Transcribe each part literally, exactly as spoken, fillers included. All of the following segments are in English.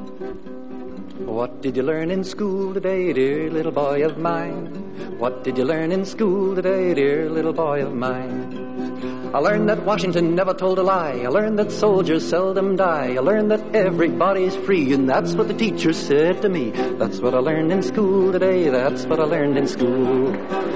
What did you learn in school today, dear little boy of mine? What did you learn in school today, dear little boy of mine? I learned that Washington never told a lie. I learned that soldiers seldom die. I learned that everybody's free, and that's what the teacher said to me. That's what I learned in school today. That's what I learned in school.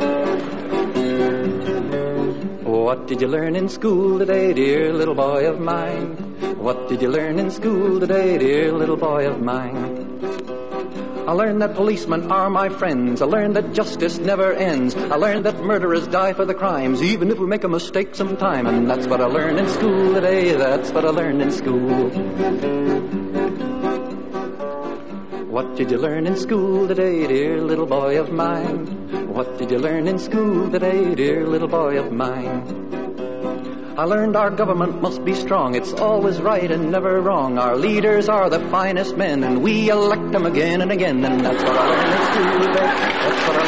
What did you learn in school today, dear little boy of mine? What did you learn in school today, dear little boy of mine? I learned that policemen are my friends. I learned that justice never ends. I learned that murderers die for the crimes, even if we make a mistake sometime. And that's what I learned in school today. That's what I learned in school. What did you learn in school today, dear little boy of mine? What did you learn in school today, dear little boy of mine? I learned our government must be strong. It's always right and never wrong. Our leaders are the finest men, and we elect them again and again. And that's what I learned in school today. That's what I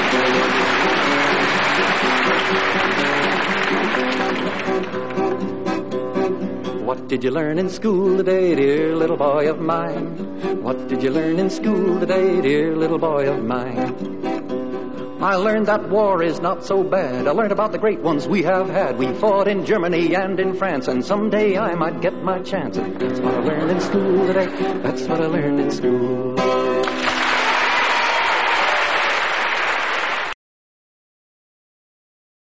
learned in school. What did you learn in school today, dear little boy of mine? What did you learn in school today, dear little boy of mine? I learned that war is not so bad. I learned about the great ones we have had. We fought in Germany and in France, and someday I might get my chance. And that's what I learned in school today. That's what I learned in school.